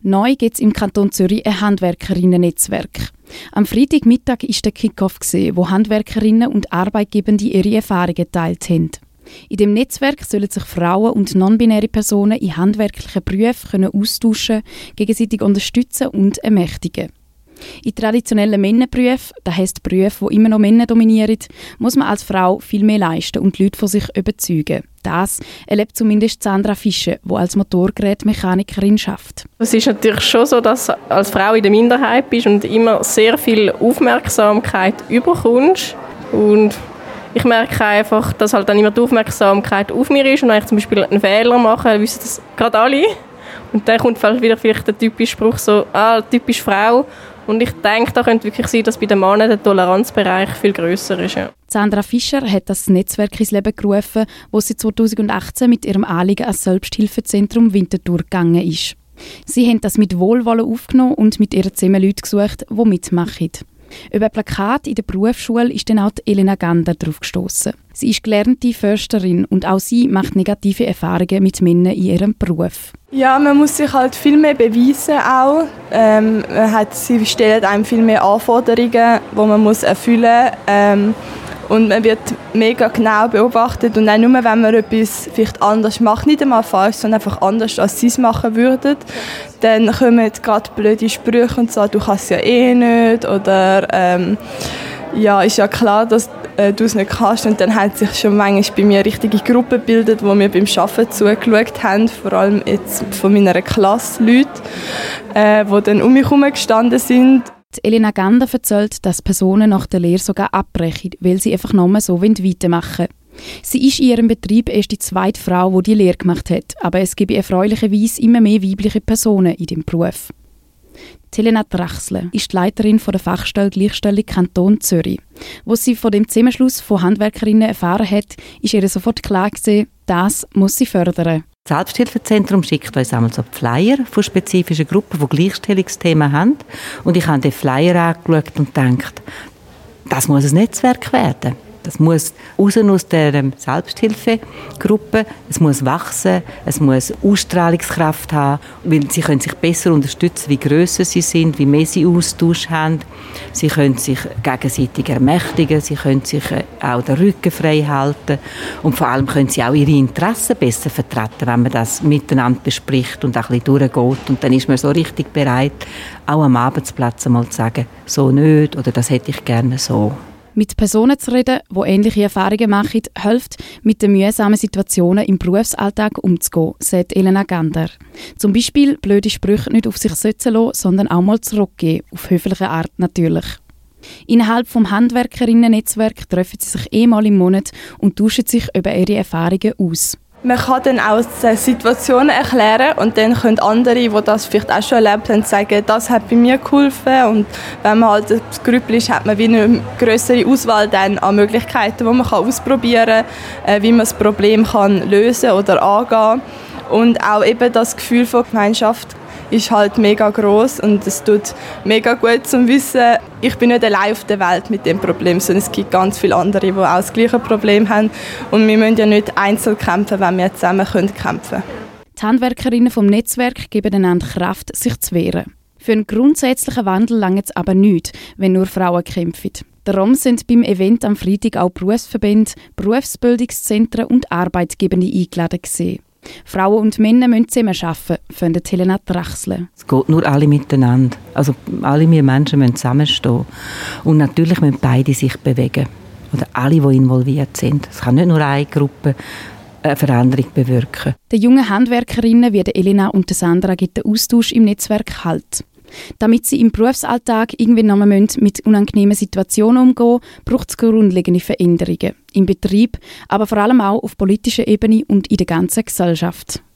Neu gibt es im Kanton Zürich ein Handwerkerinnen-Netzwerk. Am Freitagmittag war der Kick-Off, wo Handwerkerinnen und Arbeitgebende ihre Erfahrungen geteilt haben. In dem Netzwerk sollen sich Frauen und non-binäre Personen in handwerklichen Berufen austauschen, gegenseitig unterstützen und ermächtigen. In traditionellen Männerberufen, das heisst Berufe, die immer noch Männer dominieren, muss man als Frau viel mehr leisten und die Leute von sich überzeugen. Das erlebt zumindest Sandra Fischer, die als Motorgerätmechanikerin arbeitet. Es ist natürlich schon so, dass du als Frau in der Minderheit bist und immer sehr viel Aufmerksamkeit überkommst. Und ich merke einfach, dass halt dann immer die Aufmerksamkeit auf mir ist und wenn ich zum Beispiel einen Fehler mache, wissen das gerade alle. Und dann kommt wieder vielleicht der typische Spruch so, typisch Frau. Und ich denke, da könnte wirklich sein, dass bei den Männern der Toleranzbereich viel grösser ist. Ja. Sandra Fischer hat das Netzwerk ins Leben gerufen, wo sie 2018 mit ihrem Anliegen als Selbsthilfezentrum Winterthur gegangen ist. Sie haben das mit Wohlwollen aufgenommen und mit ihr zusammen Leute gesucht, die mitmachen. Über ein Plakat in der Berufsschule ist dann auch Elena Gander drauf gestossen. Sie ist gelernte Försterin und auch sie macht negative Erfahrungen mit Männern in ihrem Beruf. Ja, man muss sich halt viel mehr beweisen auch. Sie stellen einem viel mehr Anforderungen, die man muss erfüllen muss. Und man wird mega genau beobachtet. Und auch nur, wenn man etwas vielleicht anders macht, nicht einmal falsch, sondern einfach anders, als sie es machen würden, dann kommen gerade blöde Sprüche und sagen, du kannst es ja eh nicht. Oder ist ja klar, dass du es nicht kannst. Und dann hat sich schon manchmal bei mir richtige Gruppen gebildet, wo wir beim Arbeiten zugeschaut haben, vor allem jetzt von meiner Klasse Leute, die dann um mich herum gestanden sind. Die Elena Gander erzählt, dass Personen nach der Lehre sogar abbrechen, weil sie einfach nur so weitermachen wollen. Sie ist in ihrem Betrieb erst die zweite Frau, die Lehre gemacht hat, aber es gibt erfreulicherweise immer mehr weibliche Personen in dem Beruf. Helena Drachsler ist die Leiterin der Fachstelle Gleichstellung Kanton Zürich. Als sie von dem Zusammenschluss von Handwerkerinnen erfahren hat, ist ihr sofort klar gewesen, das muss sie fördern. Das Selbsthilfezentrum schickt uns einmal so Flyer von spezifischen Gruppen, die Gleichstellungsthemen haben. Und ich habe den Flyer angeschaut und gedacht, das muss ein Netzwerk werden. Das muss raus aus der Selbsthilfegruppe, es muss wachsen, es muss Ausstrahlungskraft haben, weil sie können sich besser unterstützen, wie grösser sie sind, wie mehr sie Austausch haben. Sie können sich gegenseitig ermächtigen, sie können sich auch den Rücken frei halten und vor allem können sie auch ihre Interessen besser vertreten, wenn man das miteinander bespricht und auch ein bisschen durchgeht. Und dann ist man so richtig bereit, auch am Arbeitsplatz einmal zu sagen, so nicht oder das hätte ich gerne so. Mit Personen zu reden, die ähnliche Erfahrungen machen, hilft, mit den mühsamen Situationen im Berufsalltag umzugehen, sagt Elena Gander. Zum Beispiel blöde Sprüche nicht auf sich sitzen lassen, sondern auch mal zurückgeben, auf höfliche Art natürlich. Innerhalb des Handwerkerinnen-Netzwerks treffen sie sich einmal im Monat und tauschen sich über ihre Erfahrungen aus. Man kann dann auch Situationen erklären und dann können andere, die das vielleicht auch schon erlebt haben, sagen, das hat bei mir geholfen. Und wenn man halt das Grüppel ist, hat man wie eine grössere Auswahl dann an Möglichkeiten, die man ausprobieren kann, wie man das Problem kann lösen oder angehen. Und auch eben das Gefühl von Gemeinschaft ist halt mega gross und es tut mega gut zu wissen, ich bin nicht allein auf der Welt mit dem Problem, sondern es gibt ganz viele andere, die auch das gleiche Problem haben und wir müssen ja nicht einzeln kämpfen, wenn wir zusammen kämpfen können. Die Handwerkerinnen vom Netzwerk geben einander Kraft, sich zu wehren. Für einen grundsätzlichen Wandel langt es aber nicht, wenn nur Frauen kämpfen. Darum sind beim Event am Freitag auch Berufsverbände, Berufsbildungszentren und Arbeitgebende eingeladen gewesen. Frauen und Männer müssen zusammen arbeiten, findet Helena Drachsler. Es geht nur alle miteinander. Also alle wir Menschen müssen zusammenstehen. Und natürlich müssen beide sich bewegen. Oder alle, die involviert sind. Es kann nicht nur eine Gruppe eine Veränderung bewirken. Den jungen Handwerkerinnen wie Elena und Sandra gibt der Austausch im Netzwerk Halt. Damit sie im Berufsalltag irgendwie noch mit unangenehmen Situationen umgehen, braucht es grundlegende Veränderungen. Im Betrieb, aber vor allem auch auf politischer Ebene und in der ganzen Gesellschaft.